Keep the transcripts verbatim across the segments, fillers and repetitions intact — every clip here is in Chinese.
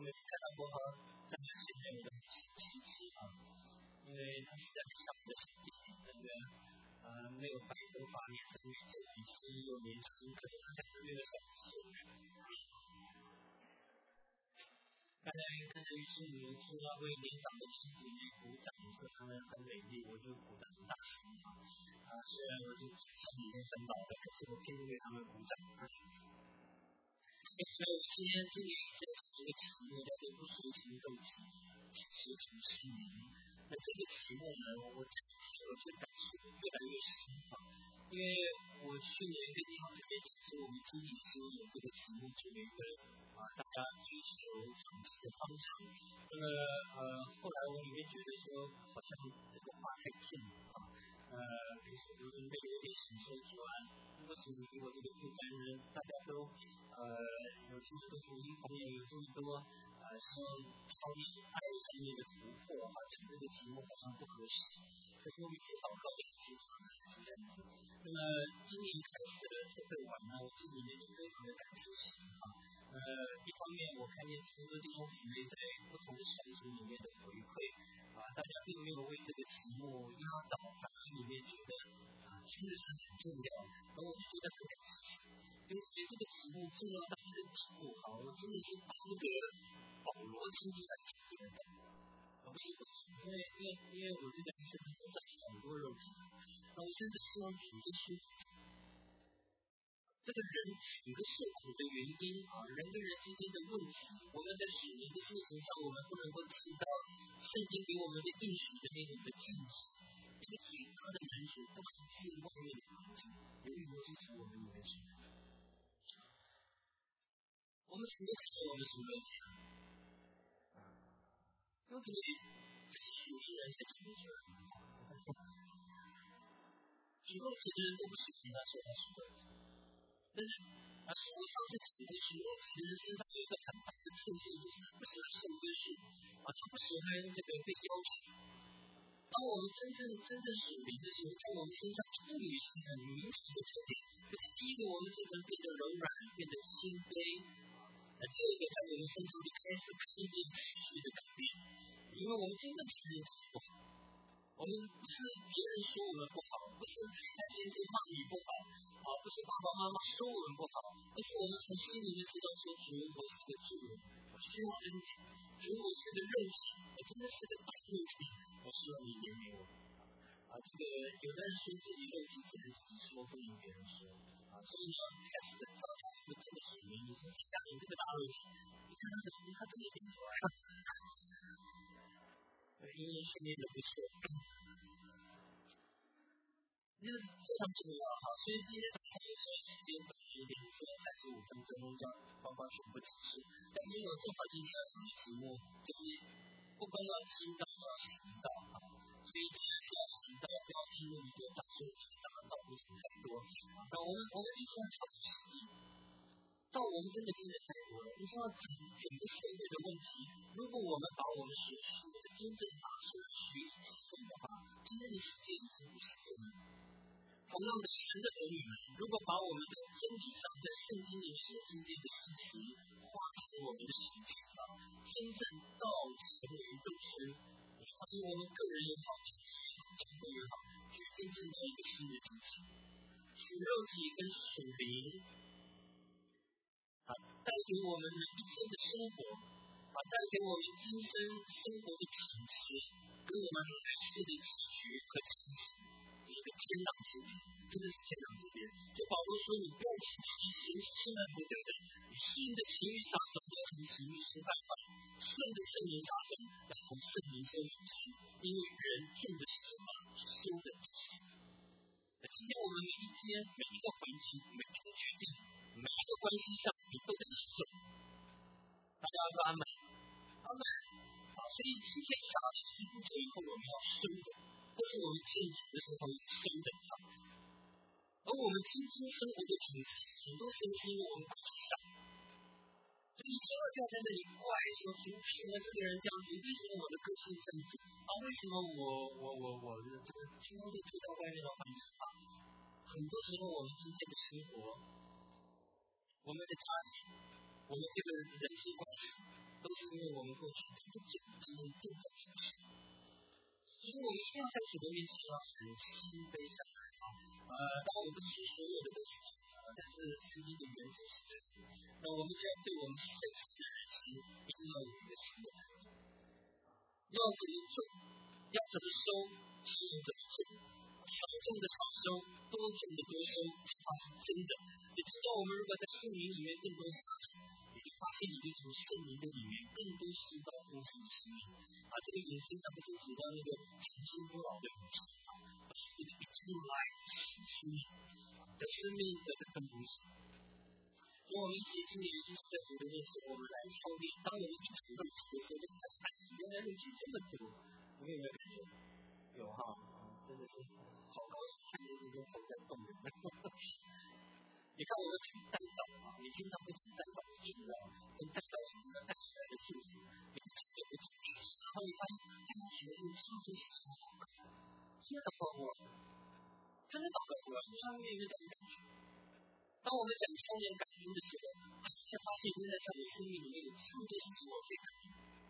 每次看到波涛站在前面，我都很稀奇啊，因为他实在是像我的兄弟，那个呃没有白头发，脸上面就年轻又年轻，可是他在这边的小事。刚才看着于是女说要为年长的弟兄姊妹鼓掌，说他们很美丽，我就鼓得很大声啊。啊，虽然我是心里面分到的，可是我偏偏为他们鼓掌。所以我今天这里在讲一个题目，叫做不熟情斗情，其实情是灵。那这个题目呢，我讲起我就感受越来越深啊，因为我去年跟弟兄姊妹讲说，我们经理是有这个题目作为一个啊大家追求长期的方向。那么呃后来我里面觉得说，好像这个话太重了啊，呃可是我准备有点想说主啊，如果是你给我这个负担人，大家都呃有这么多福音朋友，有这么多呃希望超越爱上面的突破啊，讲这个题目好像不合适。可是我每次祷告的时候是这样子。那么今年开始的特会晚呢，我心里面就非常的感谢神啊。呃，一方面我看见这么多弟兄姊妹在不同的小组里面的回馈啊，大家并没有为这个题目压倒，反而里面觉得啊真的是很重要，而我就觉得很感谢神，因为这个题目重要到一个地步啊，我真的是巴不得保罗亲自来讲这个道理。而不是不行，因为因为因为我这个身体都长很多肉体，那我甚至希望主耶稣这个人整个受苦的原因啊，人跟人之间的问题，我们在属灵的事情上，我们不能够听到圣经给我们的应许的那种的禁止，那个最大的难处不可能是外面的环境，由于我是从我们里面出来的。我们什么时候我们属灵的？因为这里这是属灵人才讲的出来的。许多其实都不属灵的，说他属灵的。但是啊，书上是讲的许多其实身上有一个很大的特性，就是他不喜欢受约束啊，他不喜欢这个被要求。当我们真正真正属灵的时候，在我们身上一定有一些很明显的特点。就是第一个，我们这个人变得柔软，变得谦卑；那第二个，在我们身上就开始看见持续的改变，因为我们真正承认自己不好。我们不是别人说我们不好，不是太太先生骂你不好，啊，不是爸爸妈妈说我们不好，而是我们从心里面知道说，主，我是个罪人，我需要恩典；主，我是个肉体，我真的是个大肉体，我需要你怜悯我。啊，这个有的人说自己肉体只能自己说，不能别人说。啊，所以呢，开始的时候他是个真的属灵，你说这家人这个大肉体，你看他的福音，他真的点出来了。因为训练的不错，这个非常重要哈。所以今天早上有时候时间短一点，只有三十五分钟，这样包括全部结束。但是因为我正好今天要讲的题目就是不光要听到，要行道哈。所以既然是要行道，不要听那么多大说题，讲的道不讲太多。那我们我们必须要讲实际。到我们真的经历太多了，你知道整整个社会的问题，如果我们把我们所学的真正拿出来学以致用的话，今天的世界已经不是这样了。同样的，神的儿女们，如果把我们在真理上在圣经里所经历的事实化成我们的实际啊，真正到成为肉身，或者我们个人也好，家庭也好，教会也好，去真正的一个新的境界。属肉体跟属灵啊，带给我们每一天的生活，啊，带给我们今生生活的品质，跟我们来世的解决和清晰，这个天堂之别，真的是天堂之别。就保罗说，你不要自欺，神是千万不得的。你顺着情欲撒种，要从情欲生败坏；顺着圣灵撒种，要从圣灵生永生。因为人种的是什么，收的就是什么。今天我们每一天每一个环境每一个决定每一个关系上你都在起种，大家说阿们阿们啊！所以今天撒的是不久以后我们要收的，或是我们进主的时候收的啊。而我们今天生活的品质很多时候是因为我们不去想，所以你千万不要在那里怪说为什么这个人这样子，为什么我的个性这样子啊？为什么我我我我的这个全部都推到外面的环境啊？很多时候我们今天的生活，我们的家庭，我们这个人际关系， 都是因为我们过去这么久经历正在经历。所以我们一定要在主的面前要很谦卑下来啊。呃，当然我不是说所有的都是这样，但是圣经的原则是这样。那我们这样对我们现实的人生，一定要有一个新的态度。要怎么做，要怎么收，是用怎么做。少种的少收，多种的多收，这话是真的。也知道我们如果在圣灵里面更多撒种，你就发现你就从圣灵的里面更多收到丰盛的生命。啊，这个永生它不是指到那个长生不老的永生，而是这个一出来生命的生命的这个丰盛。所以我们一起今年一起在主的面前，我们来操练。当我们一起认识的时候，就发现原来认识这么多，你有没有感觉？有哈，真的是好高兴看见这个头在动的。你看我们讲带导啊，你经常会讲带导的重要，跟带导什么呢？带起来的祝福，你讲这个讲历史，然后你发现带导学的超级喜欢好高，真的好高，真的好高啊！就像那个讲感觉。当我们讲超年感恩的时候，才发现原来在我生命里面有这么多事情我可以感恩。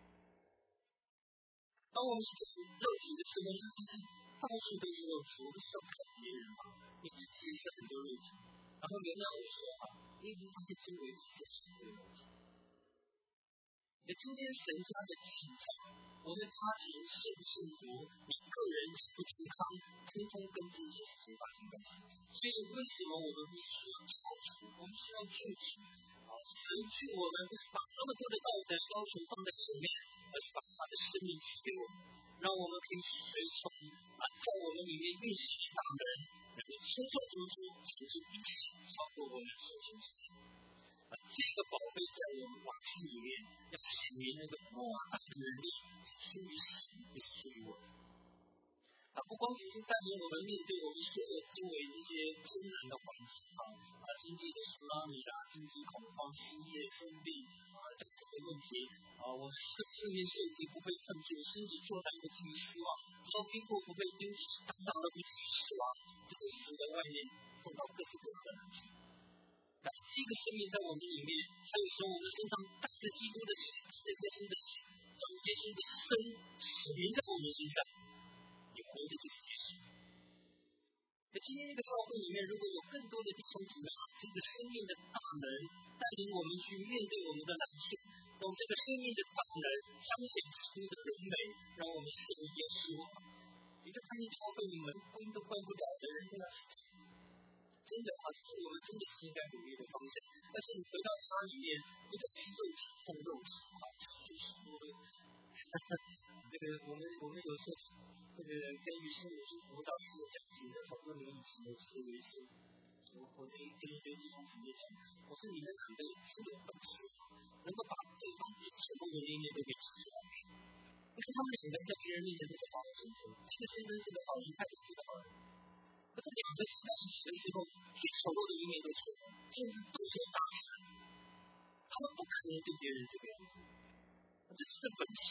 当我们一讲肉体的时候，就发现到处都是肉体，我不需要看别人啊，你自己也是很多肉体。然后原来我说啊，你已经发现周围其实是很多肉体。那今天神家的情trạng，我们家庭幸不幸福，你个人健不健康，通通跟这件事情发生关系。所以为什么我们不需要超出，我们需要去除啊？神去我们不是把那么多的道德要求放在前面，而是把他的生命赐给我们，让我们可以随从啊，在我们里面运行的大门，能够清清楚楚清楚一切，超过我们所行之事。这个宝贝在我们瓦器里面，要显明那个莫大的能力是出于神，不是出于我们。啊，不光只是带领我们面对我们所有周围这些艰难的环境啊，啊，经济的苏拉米啊，经济恐慌、失业、生病啊，这些问题啊，我们四面受敌不被困住，心里作难不至于失望，遭逼迫不被丢弃，当当的不至于失望，这个使得外面碰到各式各样的难题。但是这个生命在我们里面，还有说我们身上带着基督的血，带着耶稣的血，将耶稣的生使临在我们身上，你活着就是耶稣。那今天这个教会里面，如果有更多的弟兄姊妹，这个生命的大能带领我们去面对我们的难处，用这个生命的大能彰显基督的荣美，让我们信耶稣。你就发现教会你们关都关不了的人都要起。真的啊，这是我们真的是应该努力的方向。但是你回到家里面，不再吃肉体碰肉体啊，吃许多的。那个我们我们有时候那个跟于是有时辅导是讲经的，好多年以前我记得有一次，我我跟跟一堆弟兄姊妹讲，我说你们两个是有本事，能够把对方的全部的念念都给吃出来。因为他们两个在别人面前都是好的先生，这个先生是个好人，他也是个好人。可是两个吃在一起的时候，最丑陋的一面都出来，甚至对头大起来。他们不可能对别人这个样子，这就是本事。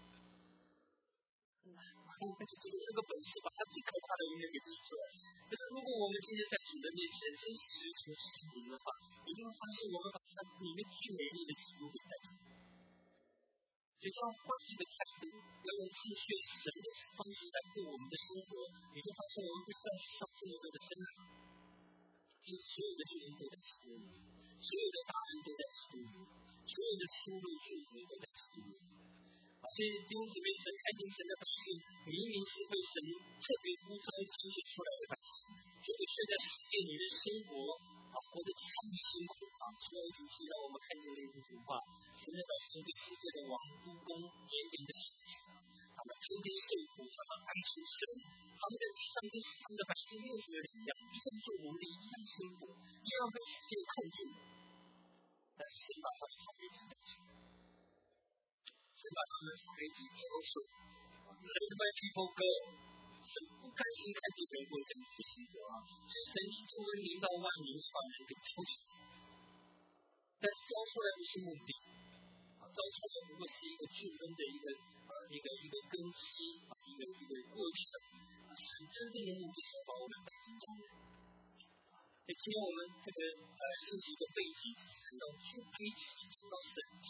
我们就是有这个本事，把他最可怕的一面给指出来。可是如果我们今天在主的面前真实寻求神的话，你就会发现我们把他里面最美丽的基督给带进来。所以要换一个态度，要用正确神的方式来过我们的生活，你就发现我们不需要去上这么多的生活，就是所有的救恩都在基督里，所有的大恩都在基督里，所有的出路祝福都在基督里。所以弟兄姊妹，神看见神的百姓，明明是被神特别呼召拣选出来的百姓，却会却在世界里的生活啊，活得这么辛苦啊！所以只是让我们看见了一幅图画，神的百姓对世界的王不公严严的审判，他们天天受苦，他们爱出神，他们在地上跟他们的百姓没有什么两样，一样做奴隶，一样生活，一样被世界控制。但是神把他们从一起带出来。神把他们从危机交手 ，Let my people go。神不甘心看见人过这样子的生活啊，所以神以救恩临到万民，把人给挑出来。但是交出来不是目的，啊，交出来不过是一个救恩的一个呃一个一个根基啊，一个一个过程啊，是真正的目的是把我们带进家门。所以今天我们这个呃信息的背景，讲到出埃及，讲到神出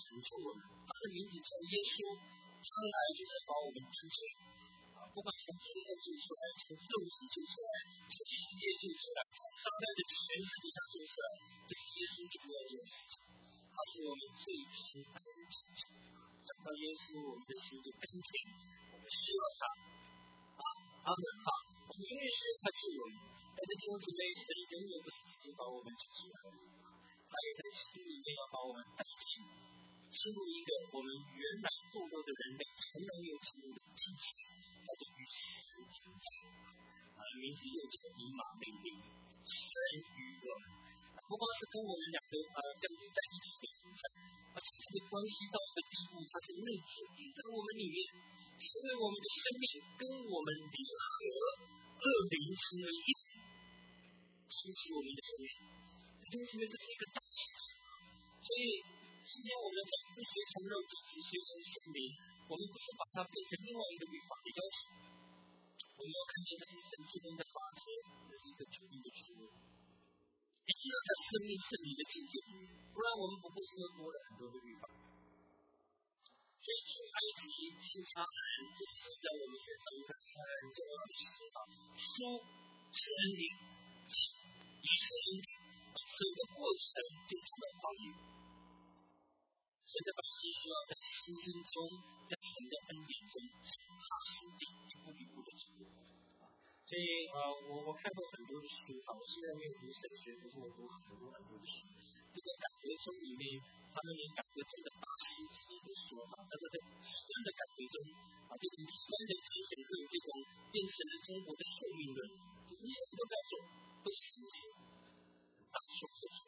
拯救我们，他的名字叫耶稣，他来就是把我们救出来，啊，不管从罪恶救出来，从肉体救出来，从世界救出来，从撒旦的全世界上救出来，这是耶稣一直要做的事情，他是我们最期待的拯救。讲到耶稣，我们的心就甘甜，我们需要他，啊，阿门哈，我们永远需要他救我们。但是弟兄姊妹，神永远不是只是把我们救出来，他也在心里面要把我们带进，进入一个我们原来堕落的人类从来没有进入的境界，叫做与神同在。啊，名字又叫以马内利，神与我们，不光是跟我们两个啊这样子在一起的存在，而且这个关系到一个地步，它是内住在我们里面，成为我们的生命跟我们联合，二灵成为一体，清洗我们的生命。弟兄姊妹，这是一个大事情。所以今天我们讲不学从肉体，只学从圣灵，我们不是把它变成另外一个律法的要求，我们要看见这是神主动的法则，这是一个主动的题目。一定要在生命圣灵的境界里面，不然我们不过是会多了很多的律法。所以出埃及、进迦南，这是神在我们身上一个很重要的示范。书是恩典，记也是恩典，整个过程就充满法律。神的百姓需要在牺牲中，在神的恩典中脚踏实地，一步一步的走。所以呃，我我看过很多的书啊，我虽然没有读神学，可是我读很多很多的书。这个感觉中里面，他们连感觉中的大师级都说啊，他说在极端的感觉中啊，这种极端的精神论，这种变成了中国的宿命论，就是你什么都不要做，都是什么事，大说特说。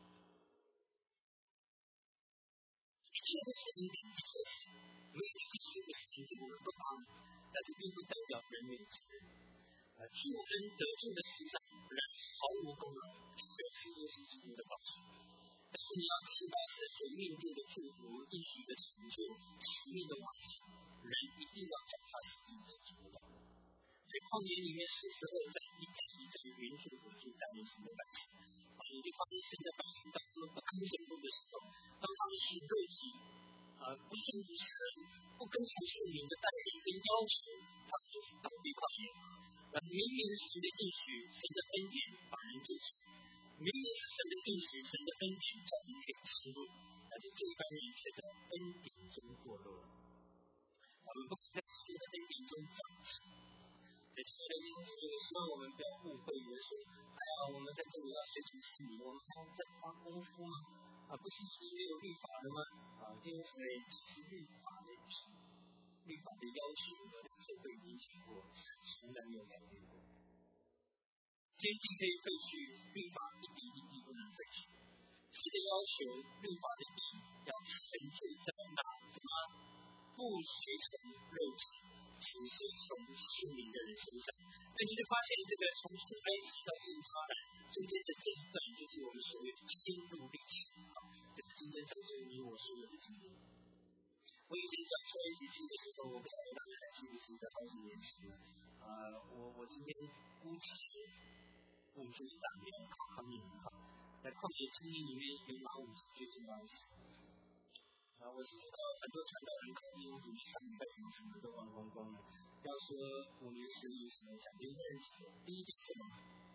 一切都是恩典，一切是没有一件事不是凭借我们的法，但是并不代表人没有责任。啊，救恩得救的世上，人毫无功劳，全是耶稣基督的帮助。但是你要期待神所面对的祝福、应许的成就、使命的完成，人一定要脚踏实地去做到。所以旷野里面四十二章一天一天援助火助带领神的百姓，啊，你就发现神的百姓当他们不跟神路的时候，当他们是肉体啊不顺服神、不跟从圣灵的带领跟要求，他们就是倒闭旷野。而明明是神的应许，神的恩典把人救出；明明是神的应许，神的恩典叫人可以进入，但是这一般人却在恩典中堕落了。我们不可以在神的恩典中长成。在亲爱的弟兄姊妹，我希望我们不要误会耶稣。哎呀，我们在这里要学习圣灵，我们还要再花功夫吗？啊，不是已经没有律法了吗？啊，弟兄姊妹，其实律法的律法的要求和社会已经经过，是从来没有改变过。天地可以废去，律法一滴一滴不能废去。神的要求，律法的义要成就在那什么不随从肉体，只是从圣灵的人身上。那你就发现，这个从出埃及到进迦南中间的这一段，就是我们所谓的心路历程，就是今天讲究你我所有的经历。我以前讲出埃及记的时候，我不晓得大家还记不记得好几年前，呃，我我今天姑且不去打量考考你们哈，在旷野经历里面有哪五条最重要的事？啊，我是知道很多传道人考虑我自己上礼拜讲什么都忘光光了。要说五年十年什么讲，有没有人讲？第一件什么？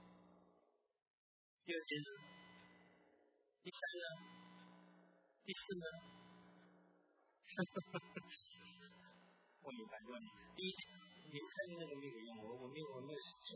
第二件呢？第三呢？第四呢？我明白，对吧？第一件，你们看那个没有用，我我没有我没有写错。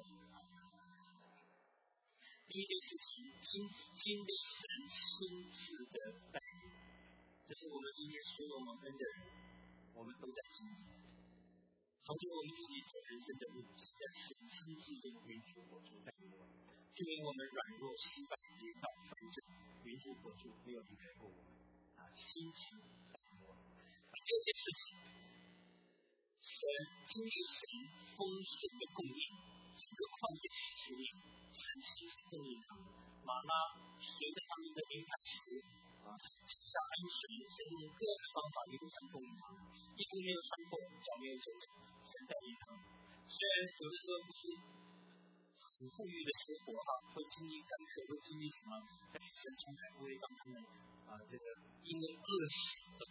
第一件事情，经经历神亲自的带领，这是我们今天所有蒙恩的人，我们都在经历。从前我们自己走人生的路，是在神亲自用援助火助带领我们，就连我们软弱、失败、跌倒、反正，援助火助没有离开过我们，啊，亲自带领我们。啊，这些事情，神经历神丰盛的供应，整个旷野四十年，神亲自供应他们。马拉随着他们的灵感时，啊，下安水，神用各样的方法一路上供应他们，一路没有穿过，脚没有走错，神带领他们。虽然有的时候不是很富裕的生活哈，会经历干渴，会经历什么，但是神从来不会让他们啊，这个因为饿死而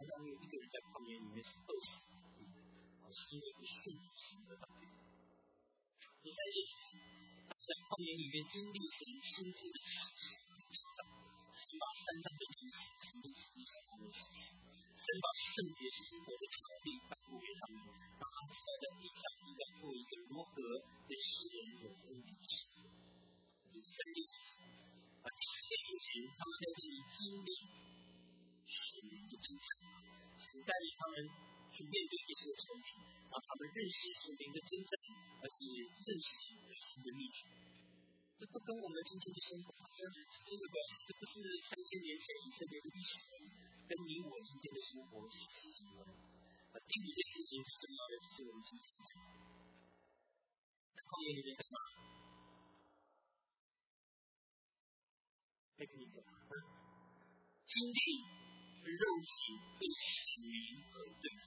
常常有一个人在旷野里面是饿死的，是因为不顺服神的道理。第三件事情，他在旷野里面经历神亲自的启示和指导，神把山上的意思、神的旨意向他们启示，神把圣洁生活的条例颁布给他们，让他们知道在地上应该过一个如何跟世人有分别的生活。第三件事情，啊，第四件事情，他们在这里经历属灵的征战，神带领他们去面对一些仇敌，让他们认识属灵的征战，而且认识人生的秘诀。这不跟我们今天的生活好像直接的关系，这不是三千年前以色列的历史，跟你我今天的生活息息相关。啊，第五件事情最重要的就是我们今天讲，在旷野里面干嘛？那个你干嘛？经历肉体对属灵和对付。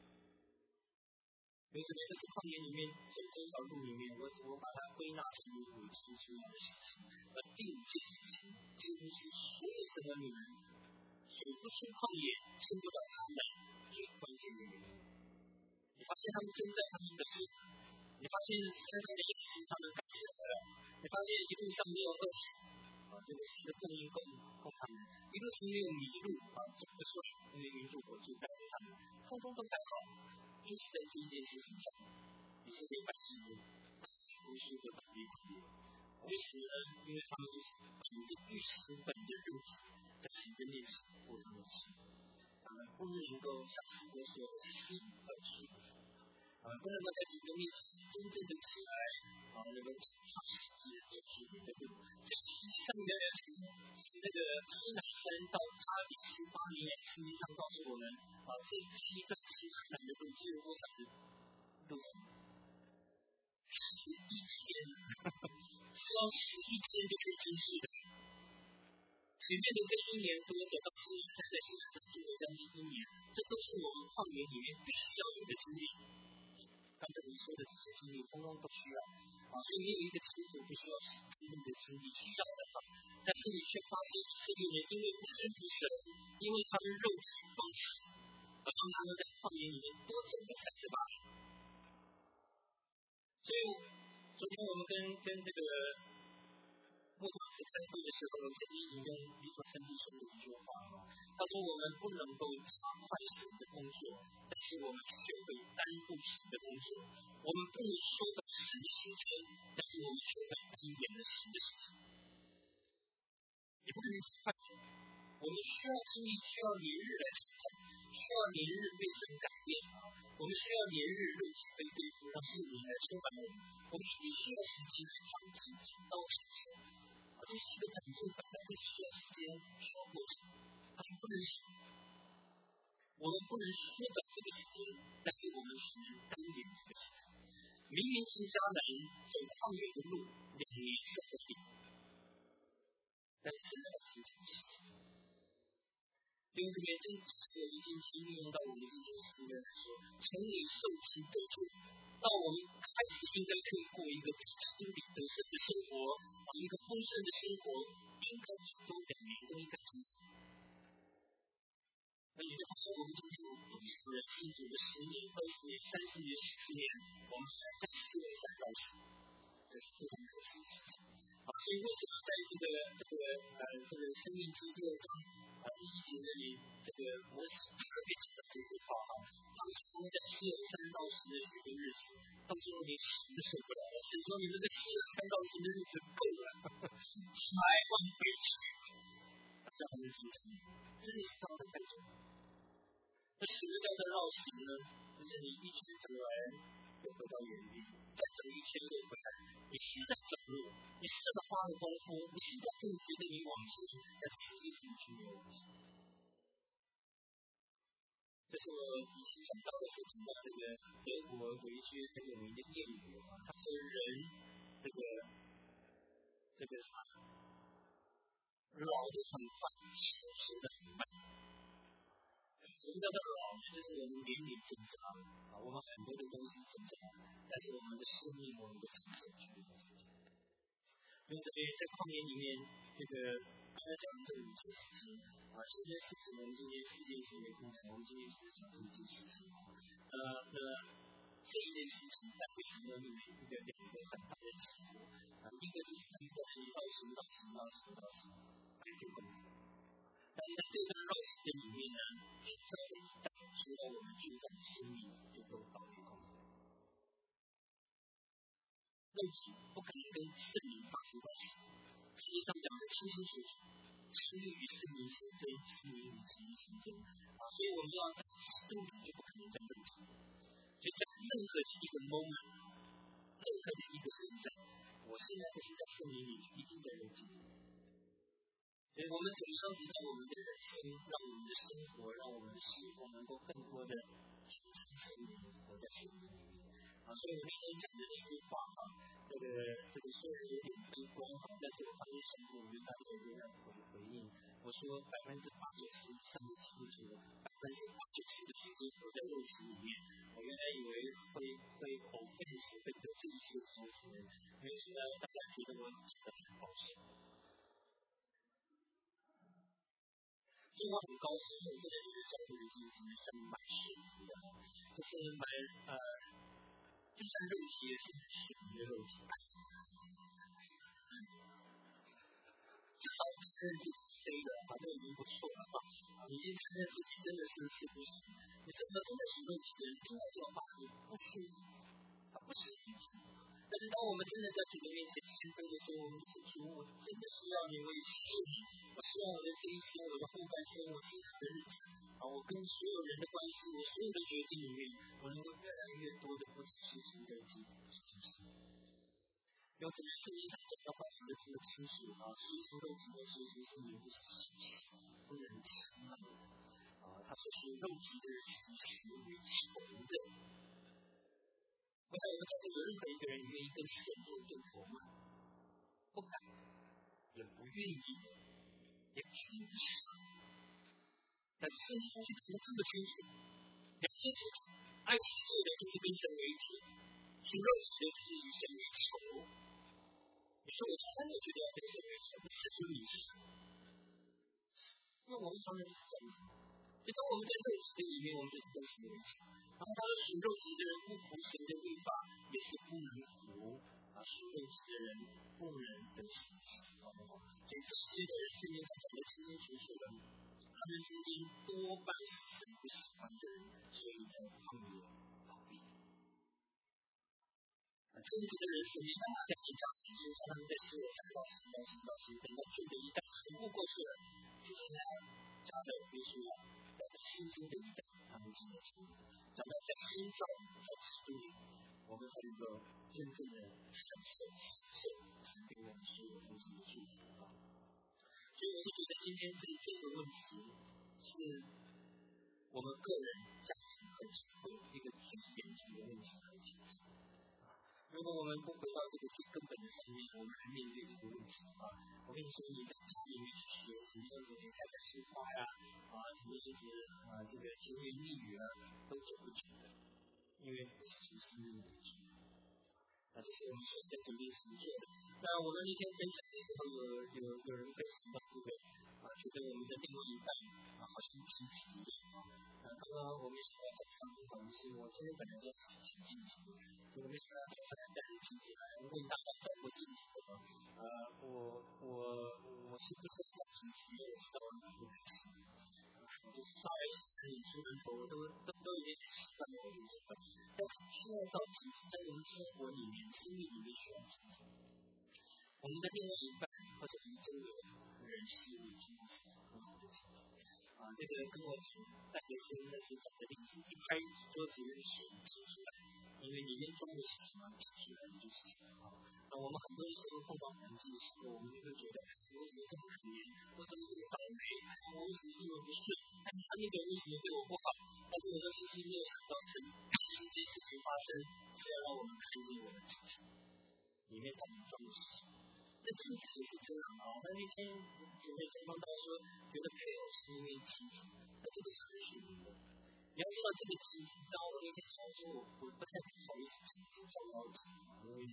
为什么这是旷野里面走这条路里面，我我把它归纳成一个清楚的事情。而第五件事情，几乎是所有神的女人走不出旷野，进不到迦南最关键的原因。你发现他们真在他们的事，你发现山上的饮食他们感受了，你发现一路上没有饿死，啊，这个是的供应供供他们，一路上没有迷路，啊，走不顺，因为云柱火柱带给他们，通通都带好。就是在这一件事情上，以色列百姓无数的打猎狂热，为什么呢？因为他们就是凭着律师本的肉体，在神的面前过他们的生活，他们不能够像诗歌说的心和顺服，他们不能够在神的面前真正的起来，啊，能够走上实际的走属灵的路。所以实际上的从从这个西乃山到加底斯巴尼亚，实际上告诉我们，啊，这这一段其实很多路是有多少的路程？十一天，需要十一天就可以经历的。前面的这一年多走到十一天，在现在住了将近一年，这都是我们旷野里面必须要有的经历。刚才你说的这些经历，通通都需要。啊，所以没有一个基督徒不需要经历的经历，需要的话，但是你却发现以色列人因为不顺服神，因为他们肉体放肆，而让他们在旷野里面多走了三十八年。所以昨天我们跟跟这个牧师去开会的时候，曾经引用一座圣地说的一句话，他说我们不能够加快神的工作，但是我们学会担负神的工作。我们不能缩短神的时间，但是我们学会避免了神的时间。也不可能加快，我们需要经历，需要连日来成长，需要连日被神改变，我们需要连日肉体被对付，让圣灵来充满我们。我们一定需要时间来长进，进到成熟。而这是一个长进，本来就是需要时间，需要过程，它是不能省。我们不能缩短这个时间，但是我们只能耽延这个时间。明明是迦南走旷野的路，两年是合理，但是现在要成长的时间。因为这边真的是已经应用到我们今天世界来说，从你受尽得救，到我们开始应该可以过一个心理得胜的生活，一个丰盛的生活，应该都两年都应该经历。而你就发现我们今天有不少人信主的十年、二十年、三十年、四十年，我们还在思维上高兴，这是非常可惜的事情。啊，所以为什么在这个这个呃这个生命之六章啊第一节那里，这个摩西特别讲的这句话啊，当时他们在四十三到十的这个日子，到最后连十都受不了了，所以说你们这四十三到十的日子够了，百万倍去，这样的经常，真的是他们太重。那什么叫做绕行呢？就是你一直走来，又回到原地，再走一圈又回来。你是在走路，你是在花了功夫，你是在真的觉得你往前，但实际上你却没有往前。这是我以前讲到的，是讲到这个德国有一句很有名的谚语啊，他说人这个这个啥，老得很快，熟得很慢。什么叫做老？就是我们年龄增长啊，我们很多的东西增长，但是我们的生命，我们的成熟却没有增长。因为这边在旷野里面，这个刚才讲的这个五节事情， 啊，这件事情我们今天世界行为工程，我们今天只是讲这一件事情。呃，那这一件事情在为什么里面一个两个很大的结果啊，一个就是一个一到十到十到十到十来这个。但是在这段绕时间里面呢，这一代说到我们聚在心里就都到一个。肉体不可能跟圣灵发生关系，实际上讲的清清楚楚，出于圣灵行真，圣灵与其行真啊，所以我们要在根本就不可能讲肉体，所以讲任何的一个 moment， 任何的一个现在，我现在不是在圣灵里，一定在肉体里。所以我们怎么样知道我们的人生，让我们的生活，让我们的生活能够更多的学习圣灵，活在圣灵里面啊，所以我那天讲的那句话啊，这个这个虽然有点悲观啊，但是我发现生活里面大家有这样回回应，我说百分之八九十以上的基督徒，百分之八九十的时间都在肉体里面。我原来以为会会偶会时会得罪一些同学，没有想到大家觉得我讲的很高兴。所以我很高兴，我现在觉得教会的经济是蛮顺利的，就是蛮呃，就像肉体也是很顺利的肉体。至少承认自己是对的，反正已经不错了嘛。你已经承认自己真的是是不是？你真的真的是肉体的人，听到这种话，你不是，他不是肉体。但是当我们真的在主的面前谦卑的时候，我们说主，我真的需要你为事你，我希望我的这一生，我的后半生，我生活的日子啊，我跟所有人的关系，我所有的决定里面，我能够越来越多的不只是神的基督，是真实。有整个圣经上讲的话讲得这么清楚啊，随从肉体的随从圣灵不是实实，不能强慢的啊，他说是肉体的实实为仇的。我想我们在座有任何一个人愿意跟神做对头吗？不敢，也不愿意，也绝对不想。但是圣经上却讲得这么清楚，两件事情，爱世界的就是跟神为敌，属肉体的就是与神为仇。你说我从来没有觉得要跟神为仇，不是就你是，因为我们常人是这样子。所以当我们在肉体的里面，我们就是跟神为仇。然后他说属肉体的人不服神的律法，也是不能服啊，属肉体的人不能得神喜欢。所以这些的人圣经上讲得清清楚楚的，他们中间多半是神不喜欢的人，所以才会有逃避。真正的人是一般在平常平时他们在十三到十到十到十，等到这个一代全部过去了，之前呢，讲的比如说在新兴的一代，他们进了城，讲到在新造在基督里，我们才能够真正的享受享受神给我们所有东西的祝福啊。所以我是觉得今天这这个问题是我们个人价值和智慧一个最严重的问题和解决。如果我们不回到这个最根本的上面，我们来面对这个问题啊，我跟你说，你在家里面去学什么样子可以开开书法呀，啊，什么样子啊，这个甜言蜜语啊，都走不久的，因为不是从心里面去。啊，这是我们所在准备所做的。那我们那天分享的时候，有有有人分享到这个啊，觉得我们的另外一半啊，好像亲戚一样啊。啊，刚刚我们想要早上这款就是我今天本来要洗洗镜子，我们想要早上带着镜子来问大家照过镜子的吗？啊，我我我是不是照镜子也知道你不开心？就是稍微洗你出门头都都都有点习惯了，我理解的。但是需要照镜子，在我们生活里面、生命里面需要镜子。我们的另外一半或者我们周围的人事物镜子，很好的镜子。啊，这个跟我从大学生那时讲的例子，一开桌子有水挤出来，因为里面装的是什么，挤出来的就是什么。啊，我们很多时候碰到环境的时候，我们就会觉得我怎么这么可怜，我怎么这么倒霉，我为什么这么不顺，但是他那个人为什么对我不好？但是我们其实没有想到神，其实这些事情发生是要让我们看见我们自己里面到底装的是什么。那镜子也是这样啊。那那天姊妹曾帮到说，觉得配偶是因为镜子，那这个是很属灵的。你要知道这个镜子，当我那天想说，我我不太好意思镜子讲到镜子，因为我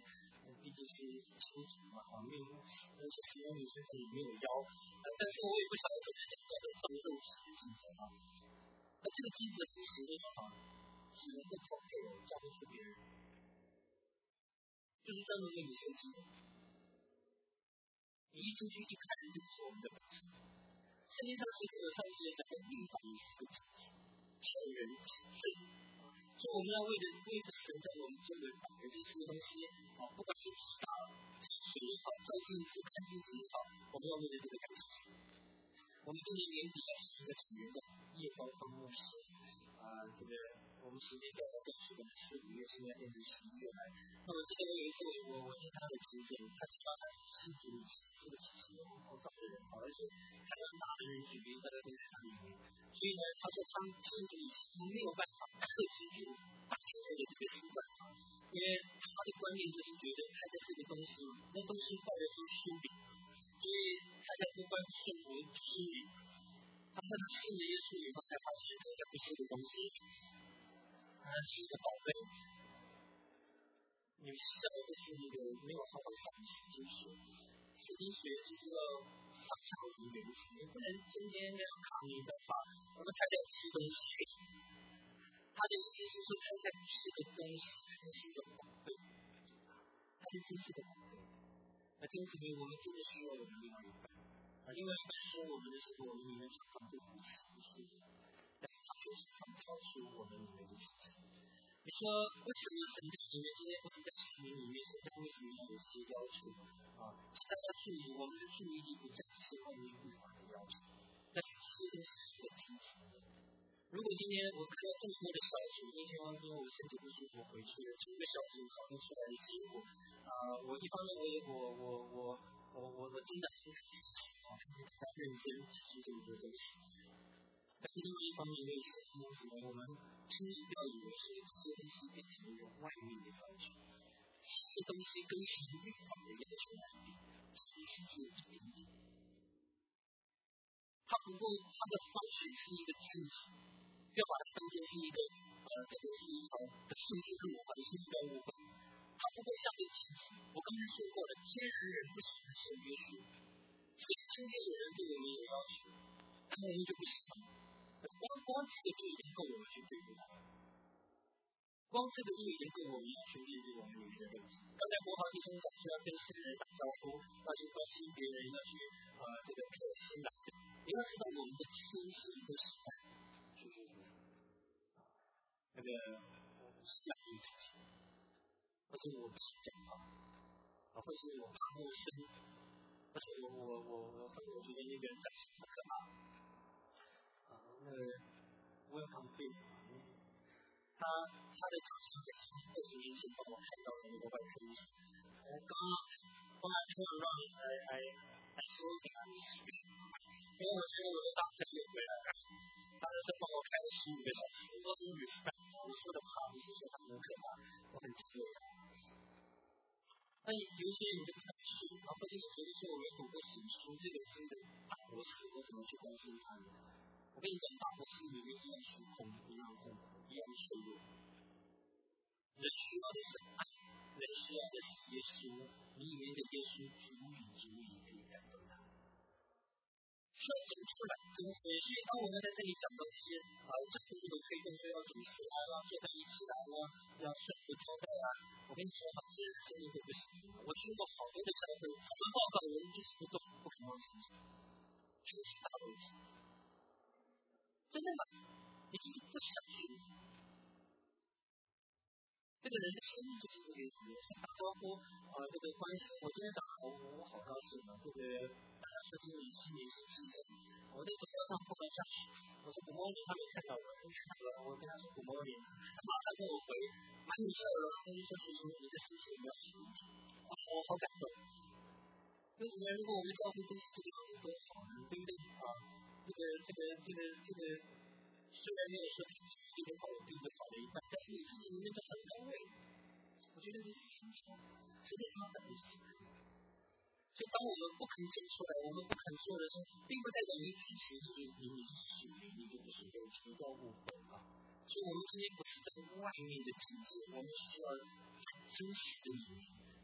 毕竟是亲族嘛，啊，因为而且形容你身上也没有腰，呃，但是我也不晓得怎么讲叫做造肉体的记者啊。那这个记者同时呢，啊，只能够调配我交给别人，就是专门为你设计的。你一进去一看，这就是我们的本质。圣经上其实有上帝也讲的律法也是个记者，叫人起罪。所以我们要为着为着神在我们周围摆的这些东西啊，不管是提高、积水也好，照镜子、看镜子也好，我们要为着这个感谢神。我们今年年底要是一个成员的夜高峰牧师啊，这个我们时间调到更是本是五月，现在变成十一月来。那我记得我有一次我我听他的听见，他知道他是信主以前是个脾气好躁的人，而且他让大的人举例在那边他里面，所以呢，他说他信主以前没有办法克制住大学的这个习惯，因为他的观念就是觉得开的是个东西，那东西坏的是书饼，所以他在不关顺服心理。他在他信了耶稣以后，才发现这个不是个东西，它是一个宝贝。你们小的是一个没有好好上的神经学，神经学就是要上下文原则，你不能中间那样抗议的话，我们太太不是东西。他的意思是说，太太不是个东西，它是一个宝贝，它是真是个宝贝。那真是因为我们真的需要有另外一半。啊，另外一半说我们的时候，我们里面常常对彼此不舒服，但是他却时常超出我们里面的期待。你说为什么神在里面今天不是在神里面，神在为什么要有这些要求啊？请大家注意，我们的注意力不在这些外面律法的要求，但是这些东西是很清楚的。如果今天我看到这么多的小组，今天因为我身体不舒服回去了，这个小组讨论出来的结果，啊、呃，我一方面我我我我我我我真的很感谢神啊，他认真提出这么多东西。但是另外一方面，因为是因此我们轻易不要以为说这些东西变成一种外面的要求，这些东西跟神律法的要求来比，其实只有一点点。它不过它的方式是一个镜子，要把它当作是一个呃，这个是一条的甚至路或者是一条误会。它不会像个镜子。我刚才说过了，天然人不喜欢受约束，所以今天有人对我们有要求，但我们就不喜欢。光光这个就已经够我们去对付他了。光这个就已经够我们要去面对我们里面的问题。刚才国豪弟兄讲说要跟新人打招呼，要去关心别人，要去呃这个贴心的。你要知道我们的亲情都是在去说那个我不是养育自己，或是我不是讲话，啊，或是我怕陌生，或是我我我我或者我觉得那个人长相很可怕，啊，那个我有旁边。他他的长相也是二十年前帮我看到的那个外科医生。我刚刚刚突然让来来来说给他听，因为我觉得我的大腿又回来了。他是帮我开了十五个小时，我都是半我说的怕，不是说他很可怕，我很激动。那有一些你就不敢去，然后或者你觉得说我没读过史书，这个是大博士，我怎么去关心他呢？我跟你讲，大博士里面一样虚空，一样痛苦，一样脆弱。人需要的是爱，人需要的是耶稣，你里面的耶稣足以足以可以感动他。说讲出来，真是。所以当我们在这里讲到这些啊，这个的推动说要主持啊，要坐在一起来啊，要顺服交代啊，我跟你说，这些生意都不行。我听过好多的教会，怎么报告我们就是不动，不肯往前走，这是大问题。真的吗？你就是不想去。这个人的生意就是这个样子，打招呼啊、呃，这个关系。我今天早上我我好高兴啊，这个大家说今年新年新气象，我在走道上碰到下去，我说古猫你他没看到我，他看到了，我跟他说古猫你，他马上跟我回，蛮有事了，他就说叔叔你的心情有没有好一点？啊，我好感动。为什么？如果我们教会都是这个样子多好呢？对不对啊？这个这个这个这个。虽然没有说自己一定好，并不好的一半，但是你自己里面就很安慰。我觉得这是心情，实际上本来就是这样。所以当我们不肯讲出来，我们不肯做的时候，并不代表你平时你就你你是属于你就不是有情到误会啊。所以我们今天不是在外面的境界，我们需要在真实的里面，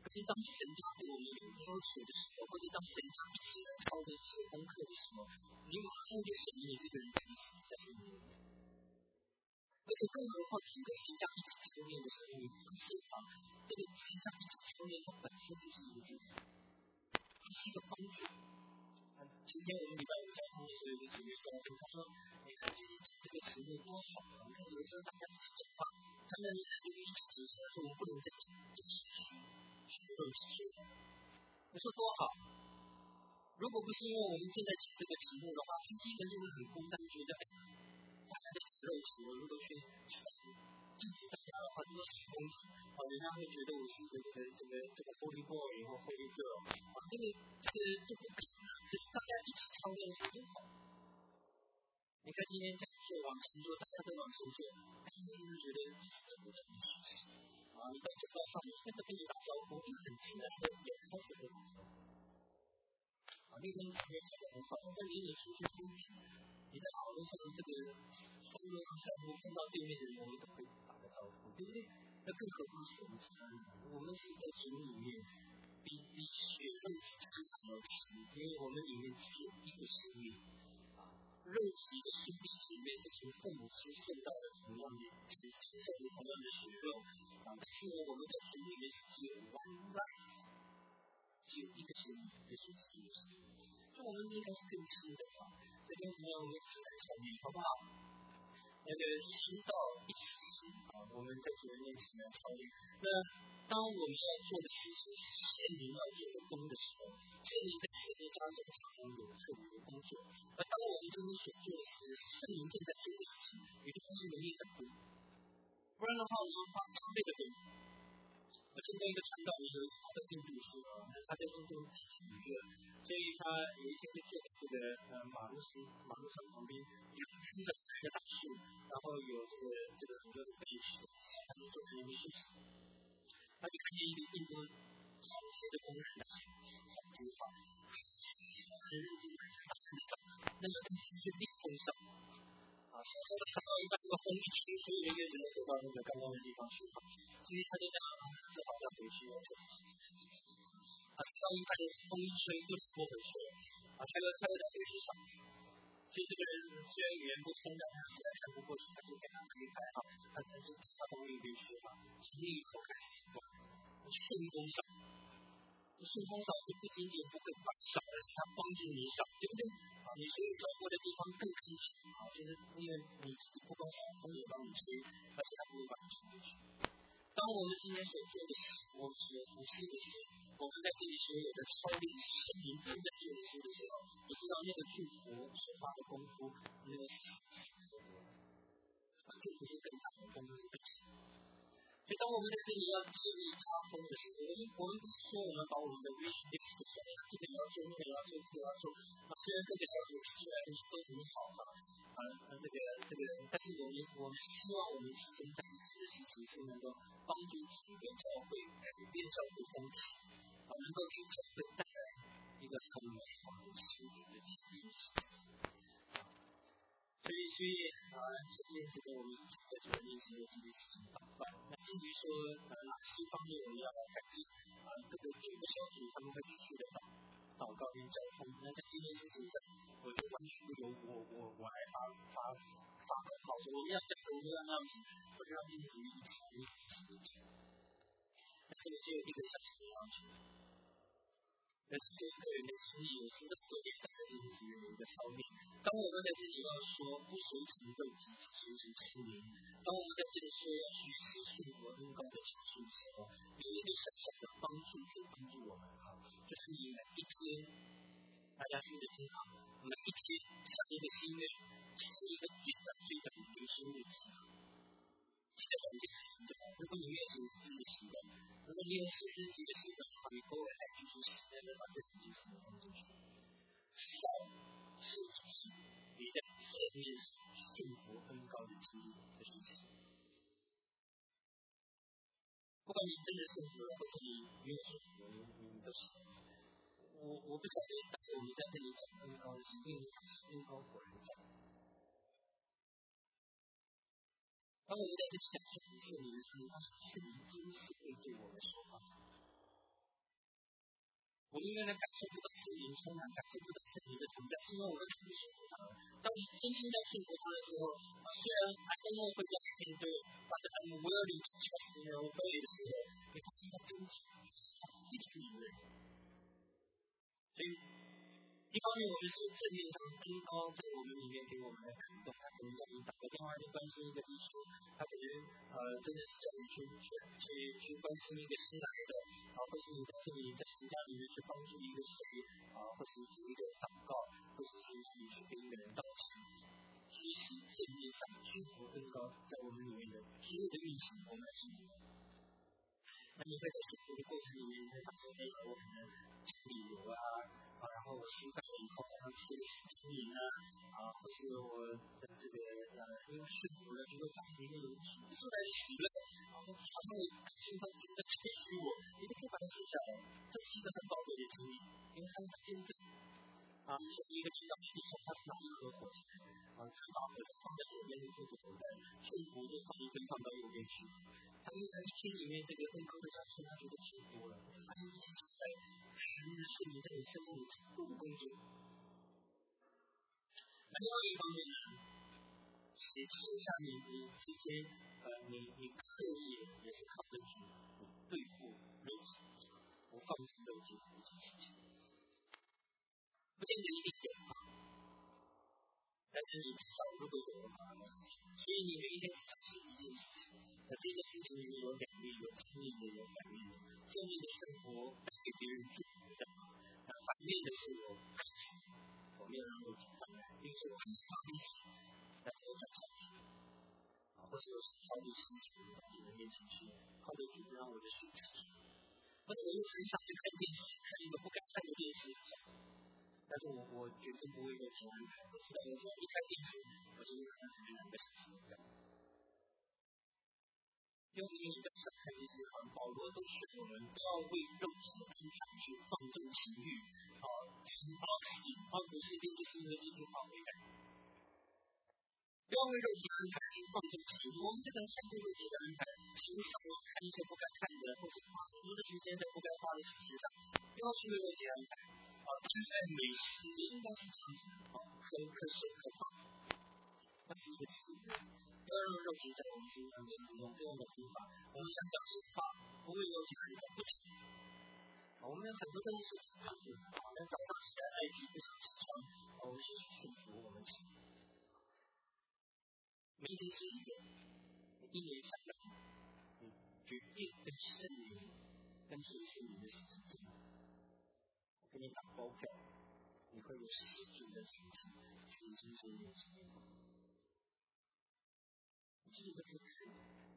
可是当神家对我们有要求的时候，或者当神家一起来操的一些功课的时候，你马上就显明你这个人的意思在生命里面。而且更何况整个神家一起操练的时候，你发现啊，这个神家一起操练它本身就是一个，它是一个帮助。今天我们礼拜五交通的时候，有个姊妹交通，她说：“你看最近这个题目多好啊！你看有的时候大家一起讲话，他们就一起解释，说我们不能再讲这个情绪，学论是学的。”我说多好！如果不是因为我们正在讲这个题目的话，他一个人就会很孤单，觉得哎，大家在吃肉食，我如果去禁止大家的话，就是小公主啊，人家会觉得我是一个这个这个这个 holy boy 或 holy girl 啊，这个这个就不可能。可是大家一起操练是多好。你看今天讲说往前做，大家都往前做，大家就觉得这是怎么怎么回事啊？你到这道上面，跟着跟你打招呼，你很自然的也开始跟你说。啊，那天前面讲的很好，在离你出去风景，你在马路上这个山路上散步，碰到对面的人，我们都会打个招呼，对不对？那更何况是我们其他人，我们是在主里面，比比血肉之亲还要亲，因为我们里面只有一个生命。肉体的兄弟姐妹是从父母亲受到的同样的承受的同样的血肉啊，但是呢，我们在主里面是只有 one life， 只有一个生命，就是基督生命。就我们应该是更亲的啊，这跟什么样我们一起来操练，好不好？那个行道一起行啊，我们在主人面前来操练。那当我们要做的事情是圣灵要做的工的时候，圣灵在十字架上常常有特别的工作。而当我们今天所做的事情是圣灵正在做的事情，也就发现能力很多。不然的话，我们花三倍的功夫。我见过一个传道人，有一次他在印度去啊，他在印度提前一个，所以他有一天就坐在这个呃马路上，马路上旁边有看着一个大树，然后有这个这个很多的背石，他就坐在那边休息。他就看见一个印度小学的工人在想计划，日子在大树上，那个大树是逆风上。啊，想到想到一半，这个风一吹，所有的叶子都飞到那个刚刚的地方去了，所以他就这样只好再回去了。啊，想到一半的时候，风一吹又是拖回去了，啊，他又他又再回去上去。所以这个人虽然语言不通，但他实在看不过去，他就给他推开啊，他他就他从那边学嘛，从那一口开始行动，顺风上。顺风扫是不仅仅不会把扫，而且它帮助你扫，对不对？啊，你所有扫过的地方更干净啊，就是因为你自己不光扫，风也帮你吹，而且它不会把你吹进去。当我们今天所做的事，我们所服侍的事，我们在这里所有的操练是圣灵正在做的事的时候，你知道那个祝福所花的功夫，那个是什么？啊，祝福是更大的，功夫是更小的。所以当我们在这里要建立插风的时候，我们我们不是说我们把我们的 wish list 说这个要做，那个要做，这个要做。啊，虽然各个小组出来都很好啊，啊，这个这个，但是我们我们希望我们其中在一起的事情是能够帮助整个教会改变教会风气，啊，能够给教会带来一个很美好的幸福的基础。所以，所以啊，这件这个我们一起在这个面前有这件事情祷告。那至于说呃哪些方面我们要来改进啊，各个九个小组他们会继续的祷祷告跟交通。那在这件事情上，我就完全不由我我我来发发发口号说我们要讲的，我们要那样子，我就让弟兄一起一起一起。那这个只有一个小时的要求。那是这个人的经历，也是这个年代的历史有一个操练。当我们在这里要说不随从肉体，只随从心灵；当我们在这里说要学习顺服恩膏的情绪的时候，有一个小小的帮助可以帮助我们啊，就是你每一天，大家是不是听好？每一天像一个心愿，是一个最短最短的读书日记。记得两件事情就好。如果你越是自己的习惯，如果你有写日记的习惯的话，你偶尔还提出时间来把这两件事情放进去。少是以及你在生命上顺服恩膏的经历的事情。不管你真的顺服了，或者你没有顺服，你都是。我我不晓得，但是我们在这里讲恩膏的是因为它是恩膏果然在。当我们在这里讲圣灵圣灵的时候，它是圣灵真实会对我们说话。 我们原来感受不到圣灵充满，感受不到圣灵的同在，是因为我们看不顺服他。当你真心在顺服他的时候，虽然还跟我会在面对，或者很无聊的确实没有道理的时候，你发现他真实非常敏锐。所以，一方面我们是正面上恩高在我们里面给我们的感动，他可能叫你打个电话去关心一个地区，他可能呃真的是叫你去去去去关心一个新来的。啊，或是你在这里在神家里面去帮助一个谁啊，或是一个祷告，或者是你去跟一个人道歉，其实正面上祝福更高在我们里面的所有的运行，我们来经历。那你会在祝福的过程里面，你会发现，哎，我可能经理有啊，啊，然后我失败了以后，好像吃了十斤盐啊，啊，或是我的这个呃，因为顺服了，就会发现一个出来喜乐。然后会感受到你的谦虚我，你都可以把它写下来，这是一个很宝贵的经历，因为它是真正啊，是一个领导人说他是哪一个火柴啊，知道的是放在左边的就是左边，顺服就放一边放到右边去。他因为在一天里面这个更高的相信，他觉得挺多了，发现一件事在神的圣灵在你身上有足够的工作。那另外一方面呢，是是下面你之间呃，你你刻意也是靠着去对付肉体，不放弃肉体的一件事情，不见得一定有啊，但是你至少如果有的话，那事情，所以你每一天只尝试一件事情，那这件事情里面有两面，有正面的，有反面的。正面的生活带给别人祝福的，那反面的是我开心，我没有让肉体快乐，因为是我很想开心，但是我转向去。或是有消极心情到你的面前去，靠着主让我的血气，或者我又很想去看电视，看一个不该看的电视，但是我我绝对不会有什么安排，我知道我只要一看电视，我就会看很两个小时一样。又是因为在上看这些环保罗都劝我们不要为肉体的安排去放纵情欲，啊，情包气，而不是并就是因为这句话回来。不要为肉体安排去放纵情欲，我们这个相对肉体的安排，其实少看一些不该看的，或是花很多的时间在不该花的事情上，不要去为肉体安排。啊，现在美食应该是这样子，啊，可可是可放，那是一个词。不要让肉体在我们身上这样子用不用的方法，我们想讲实话，不为肉体安排不行。我们有很多东西是可以的，我们早上起来爱皮不想起床，我们是去顺服我们起。明天是一个，你一年下来，你决定跟圣灵、跟主圣灵的事情做。我给你打包票，你会有十足的成绩，成绩是有经验。你这个可以看。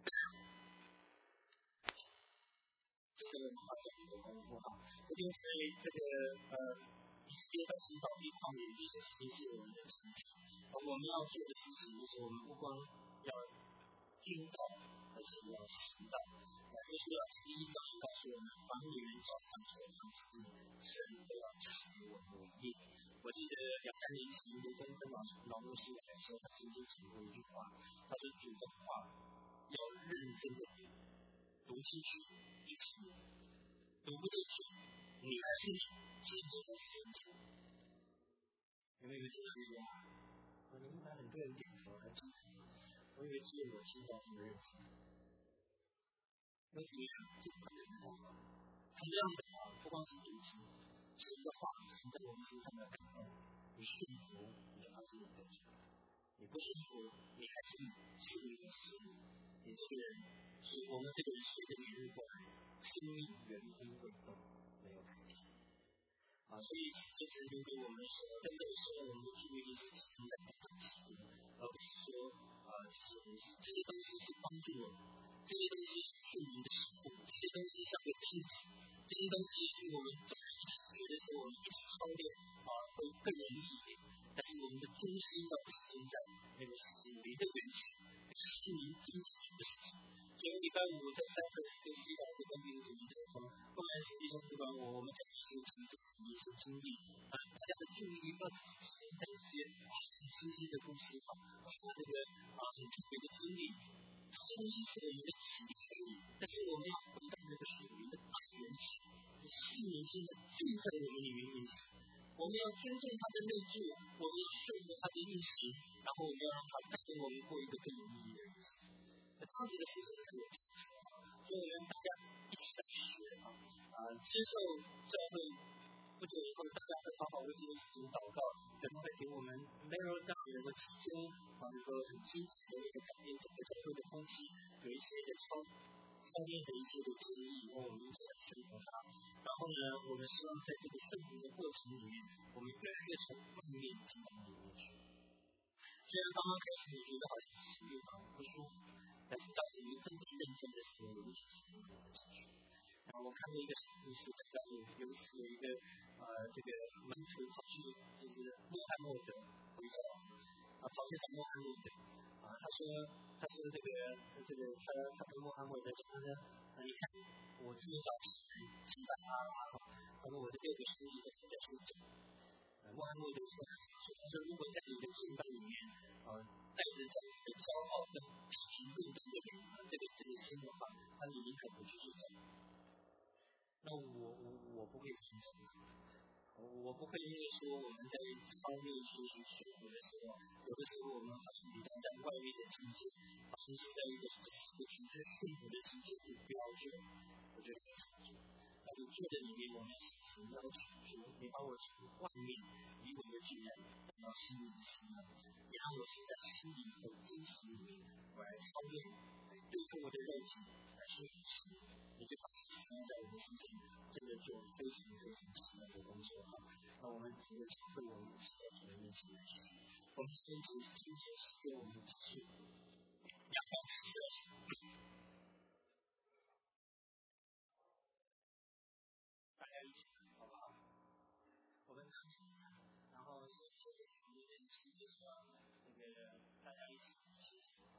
这个文化讲这个很不好，不仅是这个呃，以色列到寻找地方也这些事情是我们的成绩。而我们要做的事情就是，我们不光要听到，而且要行道。耶稣要第一章告诉我们，凡女人脚上所藏之物，神都要赐给我们为业。我记得两三年前，我跟跟老老牧师来说，他曾经讲过一句话，他说：“主的话要认真的读进去，去听。读不进去，你还是心中的神经。”有没有听到这句话？我们一般很多人点头还记得，我以为只有我听到这么认真。为什么呀？这个很重要。同样的啊，不光是读经，神的话是在我们身上的感动。你顺服，你就发现你得奖；你不顺服，你还是是你的事。你这个人，是我们这个人随着年日过来，生命原封未动，没有改变。啊，所以这是留给我们说，在这个时候，我们的注意力是集中在这个事情，而不是说啊，这些东西，这些东西是帮助我们。这些东西是圣灵的食物，这些东西像个镜子，这些东西是我们在一起学的时候，我们一起操练啊，会更容易一点。但是我们的中心要集中在那个属灵的源泉，是灵经进去的事情。所以礼拜五在三和四个西岛这边的主义者说，不然实际上不管我，我们讲的是成长，讲的是经历啊，大家的注意力要集中在这些啊很清晰的故事啊，这个啊很特别的经历。这些东西是我们的体会，但是我们要回到那个属灵的大原则，是年轻的正在我们里面运行。我们要尊重他的内住，我们要顺服他的运行，然后我们要让他带领我们过一个更有意义的日子。那这样子的事情很有意思，所以我们大家一起来学啊，啊，接受教会。不久以后，大家会好好为这件事情祷告，可能会给我们 narrow down 有个期间，啊，能够很积极的一个改变整个教会的风气，有一些的超上面的一些的建议，让我们一起来顺服它。然后呢，我们希望在这个顺服的过程里面，我们越来越从外面进到里面去。虽然刚刚开始你觉得好像是越忙不舒服，但是当我们真正认真的时候，我们一起是不能进去。然后我看到一个小故事，讲到有有一次有一个呃这个门徒跑去就是穆罕默德回教啊，跑去找穆罕默德啊，他说他说这个这个他他跟穆罕默德讲呢，啊你看我今早起来七百八啊，他说我的六个兄弟都在睡觉。穆罕默德说他说如果在你的敬拜里面啊带着这样子的骄傲跟批评论断的人啊，这个这个心的话，那你宁可不去睡觉。那我我我不会这样想，我不会因为说我们在超越出去学习的时候，有的时候我们好像比较在外面的境界，好像是在一个这四个纯粹幸福的境界去标准，我觉得很清楚。在你做的里面，我们是什么要求？说你把我从外面离我的巨人带到心里的心了，你让我是在心里和真实里面，我来超越，来对付我的肉体，来说服神。你就把这个心在我们身上真的做非常非常奇妙的工作哈。那我们整个教会我们一起在主的面前来学，我们今天只是今天是给我们继续阳光启示的时候，大家一起好不好？我们开始，然后谢谢神的这种世界说那个大家一起谢谢啊。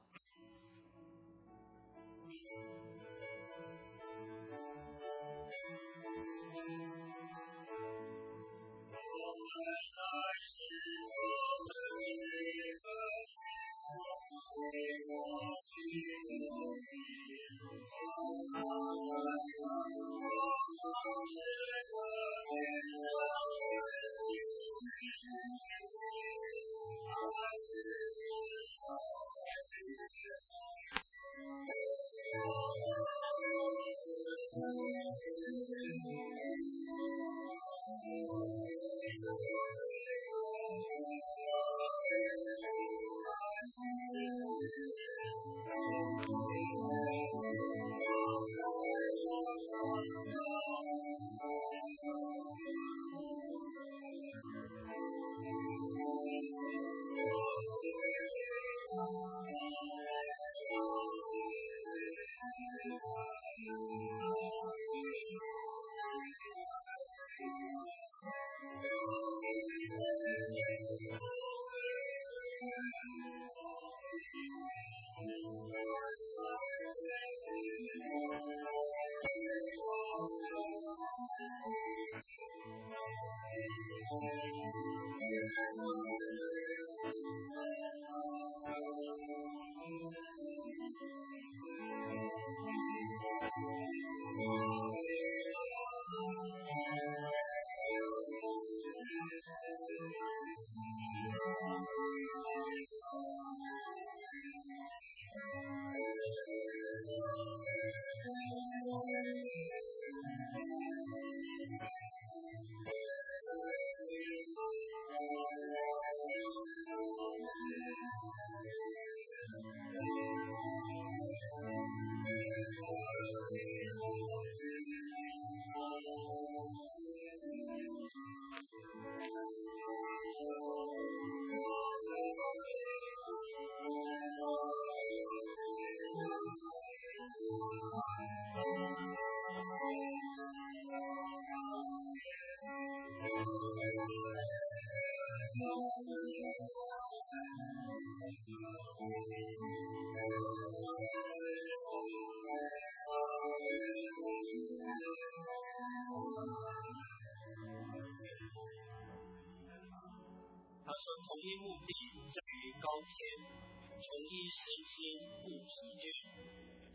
他说同一目的在于高天，同一时间不疲倦，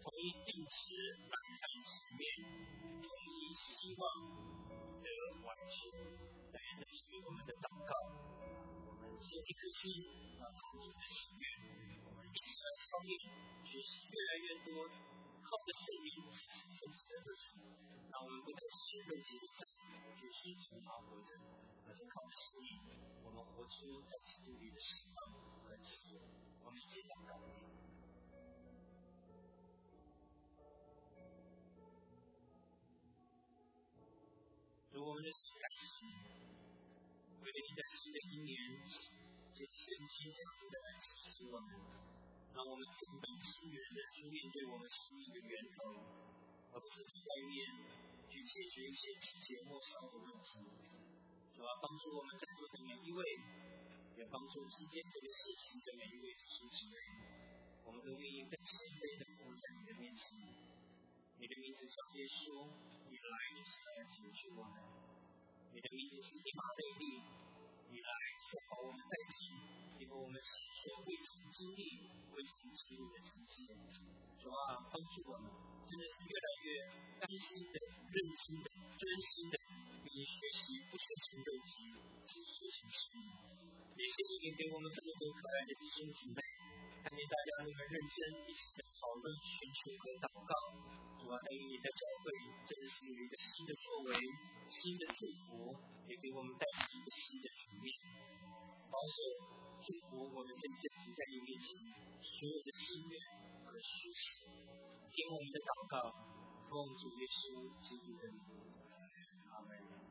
同一定时来看前面，同一希望的完成。但愿这是我们的祷告，我们只有一颗心啊，同主的喜悦，我们一起来操练，学习越来越多，靠着圣灵实施圣洁的热情。让我们不再是肉体的战斗，就是从而活着，而是靠着圣灵，我们活出在基督里的释放和喜悦。我们一起祷告。主，我们的心感谢你，为了你在新的一年，这圣经讲出的来启示我们，让我们正本清源的去面对我们心灵的源头，而不是在外面去解决一些枝节末梢的问题。主要帮助我们在座的每一位，也帮助今天这个世情的每一位弟兄姊妹，我们都愿意更谦卑的伏在你的面前。你的名字叫耶稣，你来就是来解决我们。你的名字是以马内利，你来是把我们带进，因为我们是说未曾经历、未曾经历的情境。主啊，帮助我们，真的是越来越甘心的、认真的、专心的，以学习不学成肉体，只学成圣灵。也谢谢你给我们这么多可爱的弟兄姊妹，看见大家那么认真一起的讨论、寻求和祷告。主啊，但愿你的教会真的是有一个新的作为、新的祝福，也给我们带来一个新的局面。保守、祝福我们真正停在你面前所有的心愿和学习。听我们的祷告，奉主耶稣基督的名，阿门。